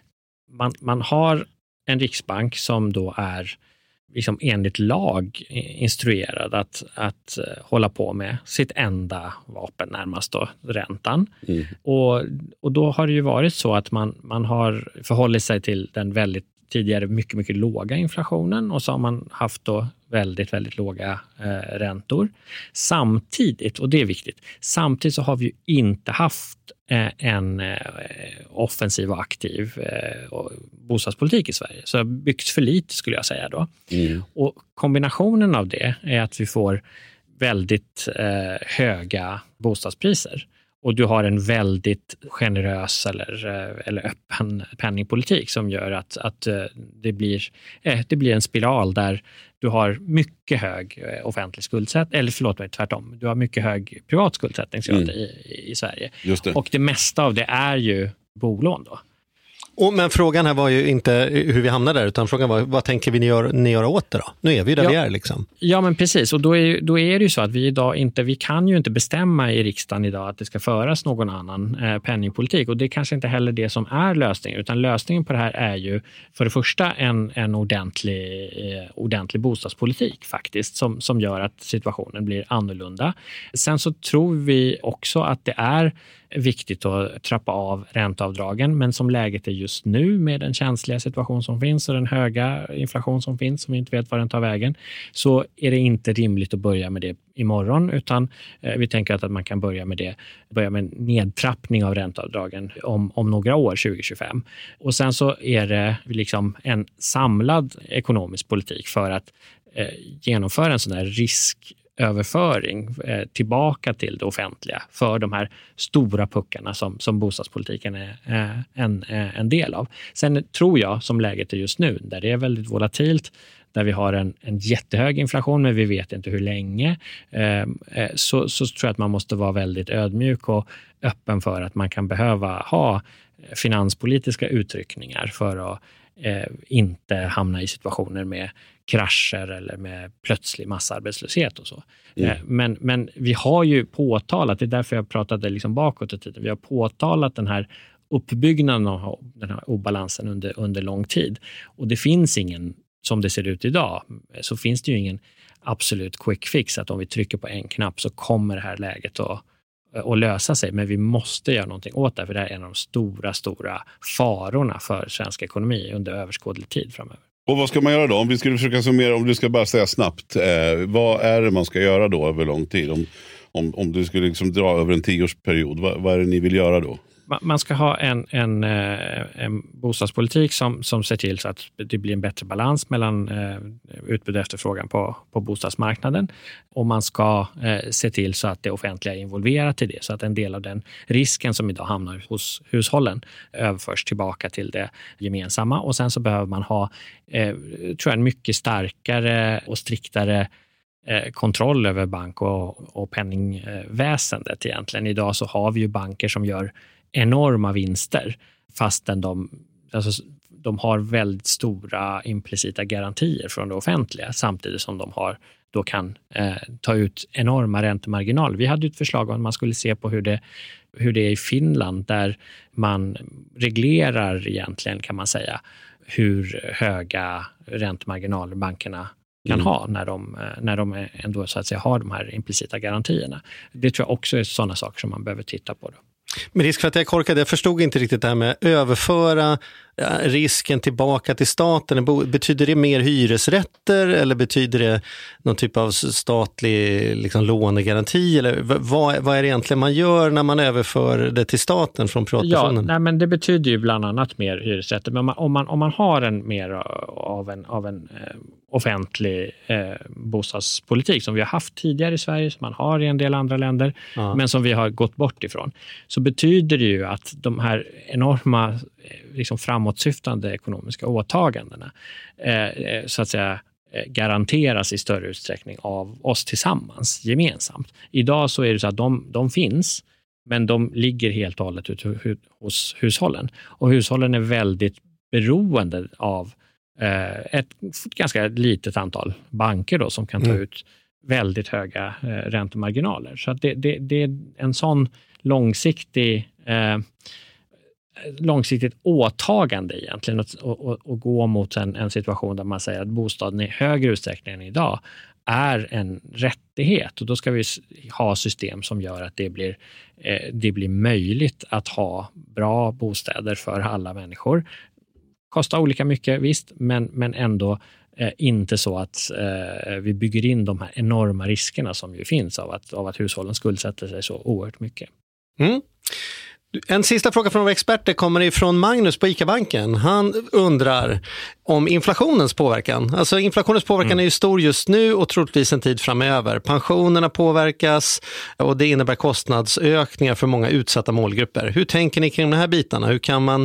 man, man har en riksbank som då är liksom enligt lag instruerad att, att hålla på med sitt enda vapen, närmast då räntan. Mm. Och, och då har det ju varit så att man, man har förhållit sig till den väldigt tidigare mycket, mycket låga inflationen, och så har man haft då väldigt, väldigt låga eh, räntor. Samtidigt, och det är viktigt, samtidigt så har vi ju inte haft eh, en eh, offensiv och aktiv eh, bostadspolitik i Sverige. Så det har byggts för lite, skulle jag säga då. Mm. Och kombinationen av det är att vi får väldigt eh, höga bostadspriser. Och du har en väldigt generös eller, eller öppen penningpolitik som gör att, att det, blir, det blir en spiral där du har mycket hög offentlig skuldsättning, eller förlåt mig, tvärtom. Du har mycket hög privat skuldsättning mm. i, i Sverige. Just det. Och det mesta av det är ju bolån då. Och, men frågan här var ju inte hur vi hamnar där, utan frågan var: vad tänker vi ni, gör, ni göra åt det då? Nu är vi där ja. vi är liksom. Ja, men precis. Och då är, då är det ju så att vi idag inte, vi kan ju inte bestämma i riksdagen idag att det ska föras någon annan eh, penningpolitik. Och det är kanske inte heller det som är lösningen, utan lösningen på det här är ju för det första en, en ordentlig, eh, ordentlig bostadspolitik faktiskt, som, som gör att situationen blir annorlunda. Sen så tror vi också att det är viktigt att trappa av ränteavdragen. Men som läget är just nu med den känsliga situation som finns och den höga inflation som finns som vi inte vet var den tar vägen, så är det inte rimligt att börja med det imorgon, utan eh, vi tänker att, att man kan börja med det, börja med nedtrappning av ränteavdragen om, om några år, tjugo tjugofem. Och sen så är det liksom en samlad ekonomisk politik för att eh, genomföra en sån här risköverföring eh, tillbaka till det offentliga för de här stora puckarna som, som bostadspolitiken är eh, en, eh, en del av. Sen tror jag, som läget är just nu, där det är väldigt volatilt, där vi har en, en jättehög inflation men vi vet inte hur länge, eh, så, så tror jag att man måste vara väldigt ödmjuk och öppen för att man kan behöva ha finanspolitiska uttryckningar för att eh, inte hamna i situationer med krascher eller med plötslig massarbetslöshet och så. Mm. Eh, men, men vi har ju påtalat, det är därför jag pratade liksom bakåt i tiden, vi har påtalat den här uppbyggnaden av den här obalansen under, under lång tid. Och det finns ingen, som det ser ut idag, så finns det ju ingen absolut quick fix att om vi trycker på en knapp så kommer det här läget att, att lösa sig. Men vi måste göra någonting åt det, för det är en av de stora, stora farorna för svensk ekonomi under överskådlig tid framöver. Och vad ska man göra då? Om vi skulle försöka summera, om du ska bara säga snabbt, eh, vad är det man ska göra då över lång tid? Om, om, om du skulle liksom dra över en tioårsperiod, vad, vad är det ni vill göra då? Man ska ha en, en, en bostadspolitik som, som ser till så att det blir en bättre balans mellan eh, utbud och efterfrågan på, på bostadsmarknaden. Och man ska eh, se till så att det offentliga är involverat i det, så att en del av den risken som idag hamnar hos hushållen överförs tillbaka till det gemensamma. Och sen så behöver man ha eh, tror jag, en mycket starkare och striktare kontroll över bank- och, och penningväsendet egentligen. Idag så har vi ju banker som gör enorma vinster fastän de, alltså, de har väldigt stora implicita garantier från det offentliga, samtidigt som de har, då kan eh, ta ut enorma räntemarginaler. Vi hade ett förslag om att man skulle se på hur det, hur det är i Finland, där man reglerar egentligen, kan man säga, hur höga räntemarginaler bankerna kan mm. ha när de, när de ändå så att säga har de här implicita garantierna. Det tror jag också är sådana saker som man behöver titta på då. Med risk för att jag korkade, jag förstod inte riktigt det här med överföra risken tillbaka till staten. Betyder det mer hyresrätter eller betyder det någon typ av statlig liksom, lånegaranti? Eller vad, vad är det egentligen man gör när man överför det till staten från privatpersonen? Ja, nej, men det betyder ju bland annat mer hyresrätter. Men om man, om man, om man har en mer av en, av en eh, offentlig eh, bostadspolitik som vi har haft tidigare i Sverige, som man har i en del andra länder, ja. men som vi har gått bort ifrån, så betyder det ju att de här enorma liksom framåtsyftande ekonomiska åtagandena eh, så att säga garanteras i större utsträckning av oss tillsammans, gemensamt. Idag så är det så att de, de finns, men de ligger helt och hållet ut hos hushållen. Och hushållen är väldigt beroende av eh, ett ganska litet antal banker då, som kan ta mm. ut väldigt höga eh, räntemarginaler. Så att det, det, det är en sån långsiktig eh, långsiktigt åtagande egentligen att och, och, och gå mot en, en situation där man säger att bostaden i högre utsträckning än idag är en rättighet, och då ska vi ha system som gör att det blir, eh, det blir möjligt att ha bra bostäder för alla människor. Kostar olika mycket, visst, men, men ändå eh, inte så att eh, vi bygger in de här enorma riskerna som ju finns av att, av att hushållen skuldsätter sig så oerhört mycket. Mm. En sista fråga från våra experter kommer ifrån Magnus på ICA-banken. Han undrar om inflationens påverkan. Alltså inflationens påverkan mm. är ju stor just nu och troligtvis en tid framöver. Pensionerna påverkas och det innebär kostnadsökningar för många utsatta målgrupper. Hur tänker ni kring de här bitarna? Hur kan man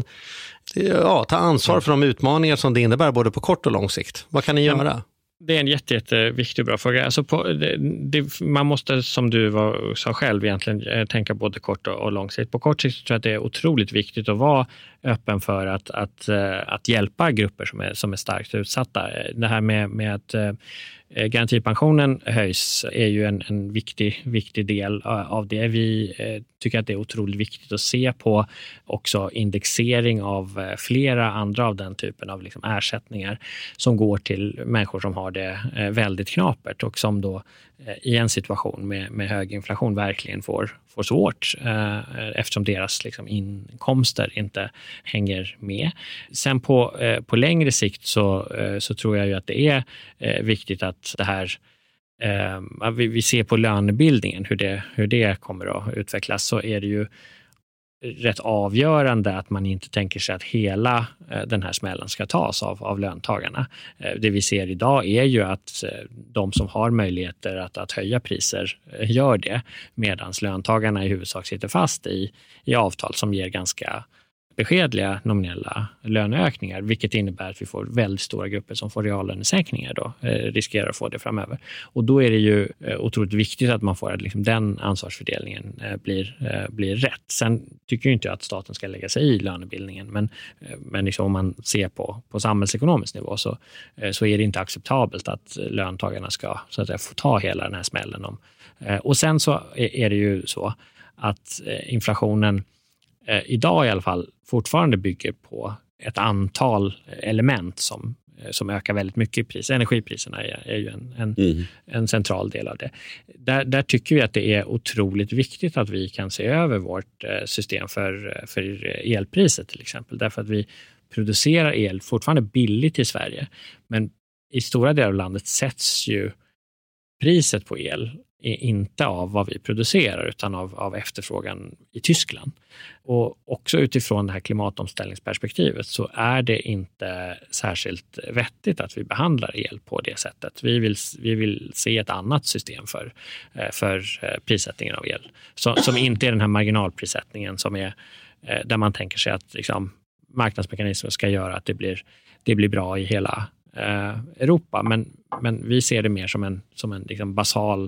ja, ta ansvar för de utmaningar som det innebär både på kort och lång sikt? Vad kan ni göra? Det är en jätte, jätteviktig och bra fråga. Alltså på, det, det, man måste, som du var, sa själv, egentligen tänka både kort och, och lång sikt. På kort sikt tror jag att det är otroligt viktigt att vara öppen för att, att, att hjälpa grupper som är, som är starkt utsatta. Det här med, med att eh, garantipensionen höjs är ju en, en viktig, viktig del av det. Vi eh, tycker att det är otroligt viktigt att se på också indexering av eh, flera andra av den typen av liksom, ersättningar som går till människor som har det eh, väldigt knapert och som då eh, i en situation med, med hög inflation verkligen får, får svårt eh, eftersom deras liksom, inkomster inte hänger med. Sen på, eh, på längre sikt så, eh, så tror jag ju att det är eh, viktigt att det här eh, vi, vi ser på lönebildningen hur det, hur det kommer att utvecklas, så är det ju rätt avgörande att man inte tänker sig att hela eh, den här smällen ska tas av, av löntagarna. Eh, det vi ser idag är ju att eh, de som har möjligheter att, att höja priser eh, gör det, medan löntagarna i huvudsak sitter fast i, i avtal som ger ganska beskedliga nominella löneökningar, vilket innebär att vi får väldigt stora grupper som får reallönesänkningar då, eh, riskerar att få det framöver. Och då är det ju eh, otroligt viktigt att man får att liksom, den ansvarsfördelningen eh, blir, eh, blir rätt. Sen tycker ju inte jag att staten ska lägga sig i lönebildningen, men, eh, men liksom, om man ser på, på samhällsekonomisk nivå så, eh, så är det inte acceptabelt att löntagarna ska så att säga, få ta hela den här smällen. Om. Eh, och sen så är, är det ju så att eh, inflationen Eh, idag i alla fall fortfarande bygger på ett antal element som, eh, som ökar väldigt mycket i pris. Energipriserna är, är ju en, en, mm. en central del av det. Där, där tycker vi att det är otroligt viktigt att vi kan se över vårt eh, system för, för elpriset till exempel. Därför att vi producerar el fortfarande billigt i Sverige. Men i stora delar av landet sätts ju priset på el är inte av vad vi producerar utan av, av efterfrågan i Tyskland. Och också utifrån det här klimatomställningsperspektivet så är det inte särskilt vettigt att vi behandlar el på det sättet. Vi vill, vi vill se ett annat system för, för prissättningen av el. Så, som inte är den här marginalprissättningen som är där man tänker sig att liksom, marknadsmekanismer ska göra att det blir, det blir bra i hela eh, Europa. Men, men vi ser det mer som en, som en liksom basal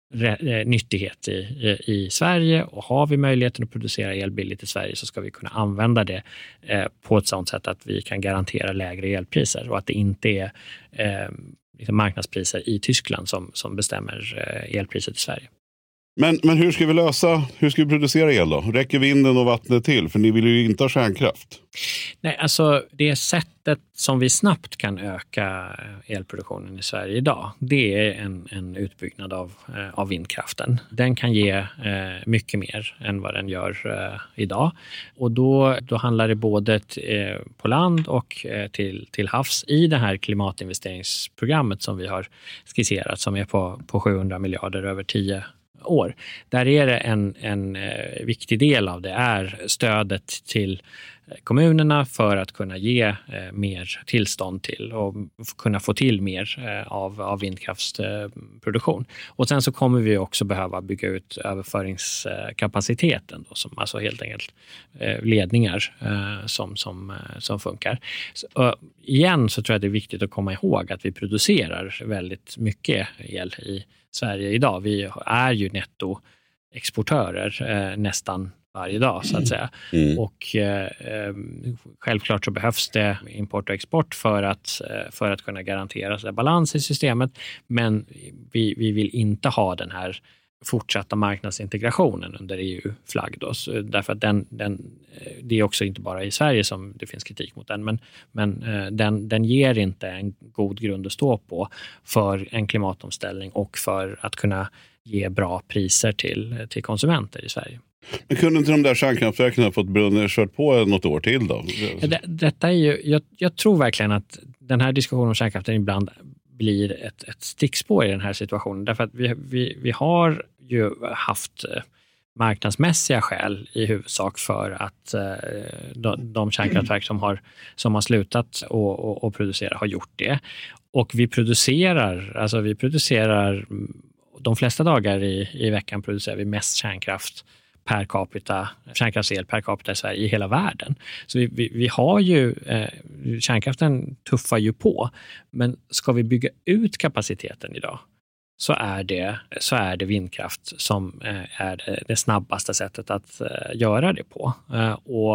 Re, nyttighet i, i, i Sverige, och har vi möjligheten att producera el billigt i Sverige så ska vi kunna använda det eh, på ett sådant sätt att vi kan garantera lägre elpriser och att det inte är eh, liksom marknadspriser i Tyskland som, som bestämmer eh, elpriset i Sverige. Men, men hur ska vi lösa, hur ska vi producera el då? Räcker vinden och vattnet till? För ni vill ju inte ha kärnkraft. Nej, alltså det sättet som vi snabbt kan öka elproduktionen i Sverige idag, det är en, en utbyggnad av, eh, av vindkraften. Den kan ge eh, mycket mer än vad den gör eh, idag. Och då, då handlar det både t- eh, på land och eh, till, till havs i det här klimatinvesteringsprogrammet som vi har skisserat, som är på, på sjuhundra miljarder över tio år. Där är det en, en eh, viktig del av det är stödet till kommunerna för att kunna ge eh, mer tillstånd till och kunna få till mer eh, av, av vindkraftsproduktion. Och sen så kommer vi också behöva bygga ut överföringskapaciteten då, som alltså helt enkelt eh, ledningar eh, som, som, eh, som funkar. Så, uh, igen så tror jag det är viktigt att komma ihåg att vi producerar väldigt mycket el i Sverige idag. Vi är ju nettoexportörer eh, nästan varje dag så att säga. Mm. Och eh, självklart så behövs det import och export för att, för att kunna garantera så balans i systemet. Men vi, vi vill inte ha den här fortsatta marknadsintegrationen under E U-flagg då. Så därför att den, den, det är också inte bara i Sverige som det finns kritik mot den, men, men den, den ger inte en god grund att stå på för en klimatomställning och för att kunna ge bra priser till, till konsumenter i Sverige. Men kunde inte de där kärnkraftverken ha fått brunnen kört på något år till då? Det, detta är ju, jag, jag tror verkligen att den här diskussionen om kärnkraften ibland blir ett, ett stickspår i den här situationen. Därför att vi, vi, vi har ju haft marknadsmässiga skäl i huvudsak för att eh, de, de kärnkraftverk som har, som har slutat och, och, och producera har gjort det. Och vi producerar, alltså vi producerar de flesta dagar i, i veckan producerar vi mest kärnkraft per capita, kärnkraftsel per capita i Sverige i hela världen. Så vi, vi, vi har ju, eh, kärnkraften tuffar ju på, men ska vi bygga ut kapaciteten idag så är det, så är det vindkraft som eh, är det, det snabbaste sättet att eh, göra det på. Eh, och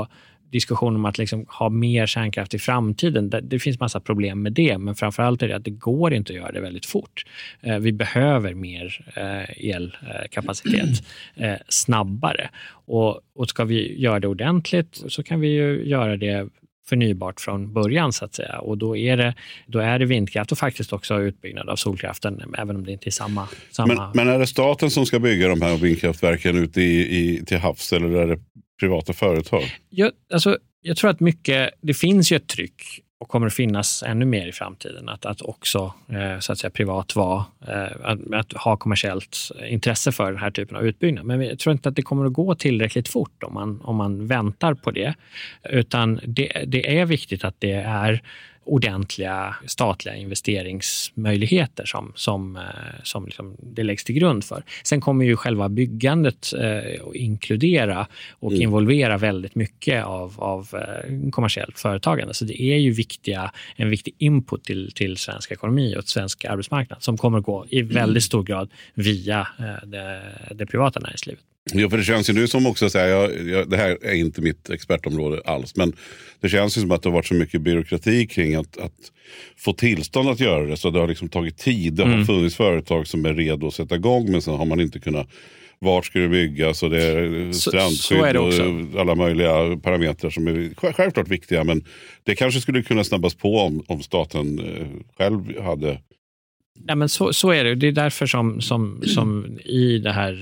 diskussion om att liksom ha mer kärnkraft i framtiden. Det, det finns massa problem med det, men framförallt är det att det går inte att göra det väldigt fort. Eh, vi behöver mer eh, elkapacitet eh, snabbare. Och, och ska vi göra det ordentligt så kan vi ju göra det förnybart från början så att säga. Och då är det, då är det vindkraft och faktiskt också utbyggnad av solkraften, även om det inte är samma... samma... Men, men är det staten som ska bygga de här vindkraftverken ute i, i, till havs, eller är det privata företag? Jag, alltså, jag tror att mycket, det finns ju ett tryck och kommer att finnas ännu mer i framtiden att, att också eh, så att säga privat vara, eh, att, att ha kommersiellt intresse för den här typen av utbyggnad. Men jag tror inte att det kommer att gå tillräckligt fort om man, om man väntar på det. Utan det, det är viktigt att det är ordentliga statliga investeringsmöjligheter som, som, som liksom det läggs till grund för. Sen kommer ju själva byggandet eh, att inkludera och mm. involvera väldigt mycket av, av eh, kommersiellt företagande. Så det är ju viktiga, en viktig input till, till svensk ekonomi och svensk arbetsmarknad som kommer att gå i väldigt stor grad via eh, det, det privata näringslivet. Ja, för det känns ju nu som också så här, jag, jag, det här är inte mitt expertområde alls, men det känns ju som att det har varit så mycket byråkrati kring att, att få tillstånd att göra det, så det har liksom tagit tid. Det har mm. funnits företag som är redo att sätta igång, men sen har man inte kunnat, vart ska det byggas, och det är strandskydd så, så är det och alla möjliga parametrar som är självklart viktiga, men det kanske skulle kunna snabbas på om, om staten själv hade... Ja, men så, så är det. Det är därför som, som, som i, det här,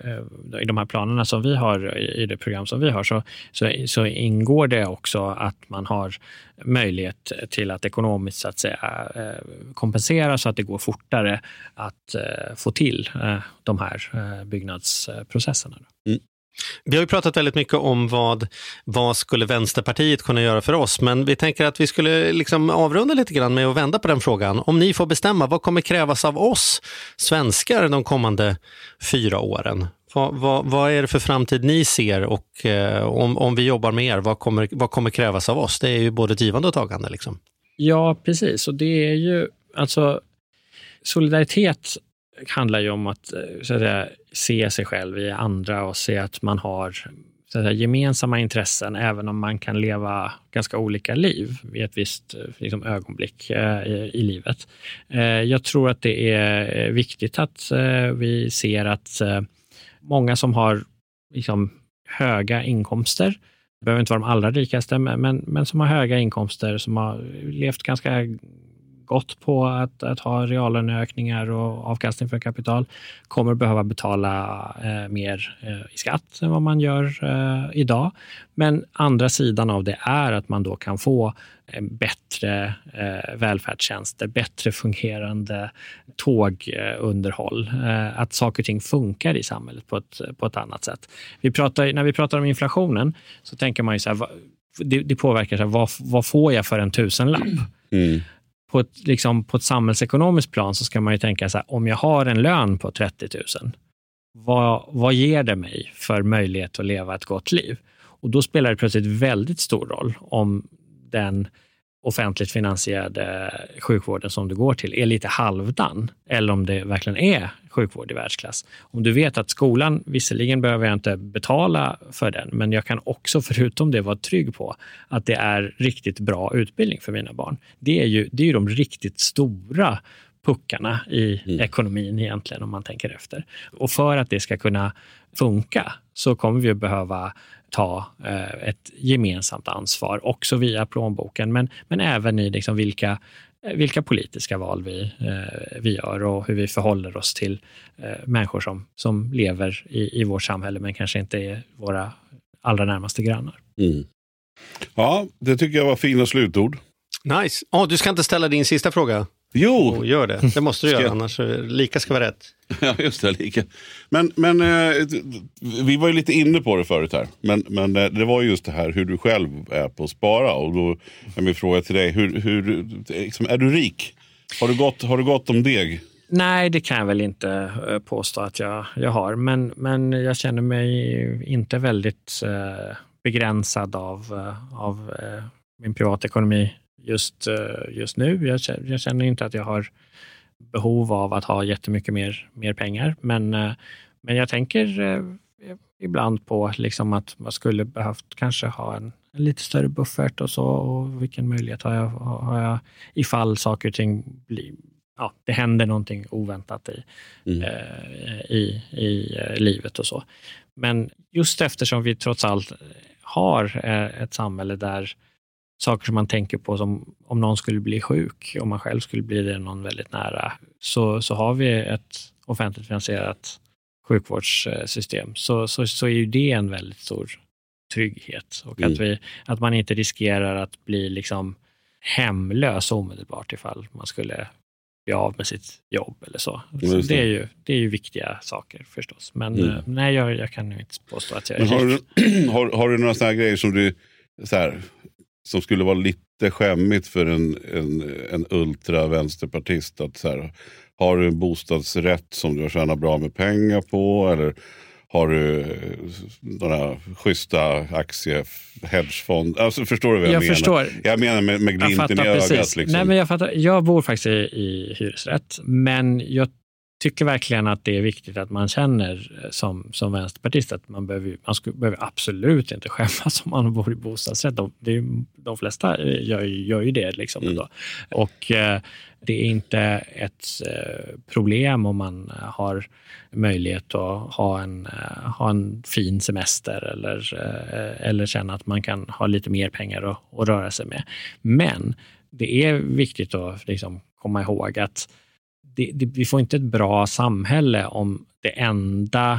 i de här planerna som vi har, i det program som vi har, så, så, så ingår det också att man har möjlighet till att ekonomiskt så att säga kompensera så att det går fortare att få till de här byggnadsprocesserna. Mm. Vi har ju pratat väldigt mycket om vad, vad skulle Vänsterpartiet kunna göra för oss, men vi tänker att vi skulle liksom avrunda lite grann med att vända på den frågan. Om ni får bestämma, vad kommer krävas av oss svenskar de kommande fyra åren? Vad, vad, vad är det för framtid ni ser, och eh, om, om vi jobbar med er, vad kommer, vad kommer krävas av oss? Det är ju både ett givande och tagande liksom. Ja, precis. Och det är ju, alltså solidaritet handlar ju om att, så att säga, se sig själv i andra och se att man har så att säga, gemensamma intressen, även om man kan leva ganska olika liv i ett visst liksom, ögonblick eh, i, i livet. Eh, jag tror att det är viktigt att eh, vi ser att eh, många som har liksom, höga inkomster, det behöver inte vara de allra rikaste, men, men som har höga inkomster, som har levt ganska gott på att, att ha reallöneökningar och avkastning för kapital, kommer behöva betala eh, mer eh, i skatt än vad man gör eh, idag. Men andra sidan av det är att man då kan få eh, bättre eh, välfärdstjänster, bättre fungerande tågunderhåll, eh, att saker och ting funkar i samhället på ett, på ett annat sätt. Vi pratar, när vi pratar om inflationen så tänker man ju så här, vad, det, det påverkar så här, vad, vad får jag för en tusenlapp? Mm. På ett, liksom, på ett samhällsekonomiskt plan så ska man ju tänka så här, om jag har en lön på trettio tusen, vad, vad ger det mig för möjlighet att leva ett gott liv? Och då spelar det plötsligt väldigt stor roll om den offentligt finansierade sjukvården som du går till är lite halvdan, eller om det verkligen är sjukvård i världsklass. Om du vet att skolan, visserligen behöver jag inte betala för den, men jag kan också förutom det vara trygg på att det är riktigt bra utbildning för mina barn. Det är ju, det är ju de riktigt stora puckarna i mm. ekonomin egentligen, om man tänker efter. Och för att det ska kunna funka så kommer vi att behöva ta eh, ett gemensamt ansvar också via plånboken, men, men även i liksom vilka, vilka politiska val vi, eh, vi gör och hur vi förhåller oss till eh, människor som, som lever i, i vårt samhälle men kanske inte är våra allra närmaste grannar. Mm. Ja, det tycker jag var fina slutord. Nice. Oh, du ska inte ställa din sista fråga. Jo, oh, gör det. Det måste du göra, annars lika ska vara rätt. Ja, just det, lika. Men, men eh, vi var ju lite inne på det förut här. Men, men eh, det var just det här hur du själv är på att spara. Och då är min fråga till dig, hur, hur, liksom, är du rik? Har du gått, har du gått om deg? Nej, det kan jag väl inte påstå att jag, jag har. Men, men jag känner mig inte väldigt eh, begränsad av, av eh, min privatekonomi just, just nu. Jag, jag känner inte att jag har behov av att ha jättemycket mer, mer pengar. Men, men jag tänker, ibland på liksom att man skulle behövt kanske ha en, en lite större buffert och så, och vilken möjlighet har jag, har jag ifall saker och ting blir, ja, det händer någonting oväntat i, mm. eh, i, i eh, livet och så. Men just eftersom vi trots allt har eh, ett samhälle där saker som man tänker på som om någon skulle bli sjuk, om man själv skulle bli det någon väldigt nära, så, så har vi ett offentligt finansierat sjukvårdssystem. Så, så, så är ju det en väldigt stor trygghet. Och mm. att, vi, att man inte riskerar att bli liksom hemlös omedelbart ifall man skulle bli av med sitt jobb eller så. så det, är ju, det är ju viktiga saker förstås. Men mm. nej, jag, jag kan ju inte påstå att jag är... Men har, du, har, har du några sådana här grejer som du så här, som skulle vara lite skämmigt för en, en, en ultra-vänsterpartist att så här, har du en bostadsrätt som du har tjänat bra med pengar på, eller har du några schyssta aktie hedgefond? Alltså, förstår du vad jag, jag menar? Förstår. Jag menar med, med glimten i ögat. Liksom. Nej, men jag fattar. Jag bor faktiskt i, i hyresrätt, men jag tycker verkligen att det är viktigt att man känner som, som vänsterpartist att man behöver, man skulle, behöver absolut inte skämmas om man bor i bostadsrätt. De, det är, de flesta gör, gör ju det liksom mm. ändå. Och eh, det är inte ett eh, problem om man har möjlighet att ha en, eh, ha en fin semester eller, eh, eller känna att man kan ha lite mer pengar att, att röra sig med. Men det är viktigt att liksom, komma ihåg att Det, det, vi får inte ett bra samhälle om det enda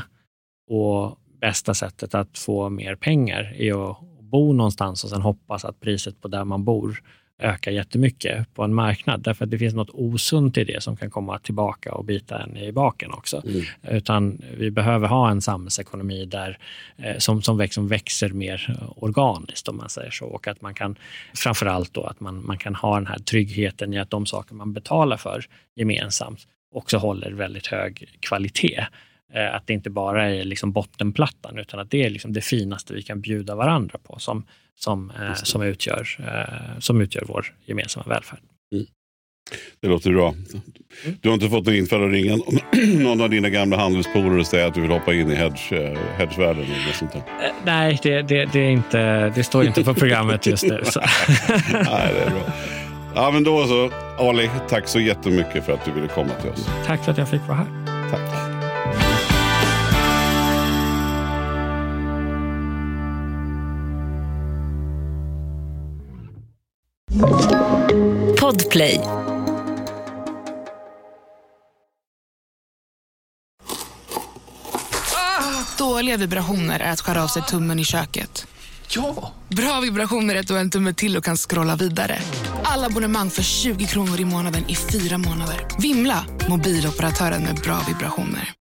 och bästa sättet att få mer pengar är att bo någonstans och sen hoppas att priset på där man bor ökar jättemycket på en marknad. Därför att det finns något osunt i det som kan komma tillbaka och bita en i baken också. Mm. Utan vi behöver ha en samhällsekonomi där, eh, som, som, väx, som växer mer organiskt om man säger så. Och att man kan, framförallt då, att man, man kan ha den här tryggheten i att de saker man betalar för gemensamt också håller väldigt hög kvalitet. Eh, att det inte bara är liksom bottenplattan utan att det är liksom det finaste vi kan bjuda varandra på som Som, eh, som, utgör, eh, som utgör vår gemensamma välfärd. Mm. Det låter bra. Du har inte fått en infall att ringa någon av dina gamla handelspolare och säga att du vill hoppa in i hedge, hedgevärlden eller sånt där? Eh, nej, det, det, det, är inte, det står inte på programmet just nu. Så. Nej, det är bra. Ja, men då så. Ali, tack så jättemycket för att du ville komma till oss. Tack för att jag fick vara här. Tack. Podplay. Ah, dåliga vibrationer är att skära av sig tummen i köket. Ja! Bra vibrationer är att du har en tumme till och kan scrolla vidare. Alla abonnemang för tjugo kronor i månaden i fyra månader. Vimla, mobiloperatören med bra vibrationer.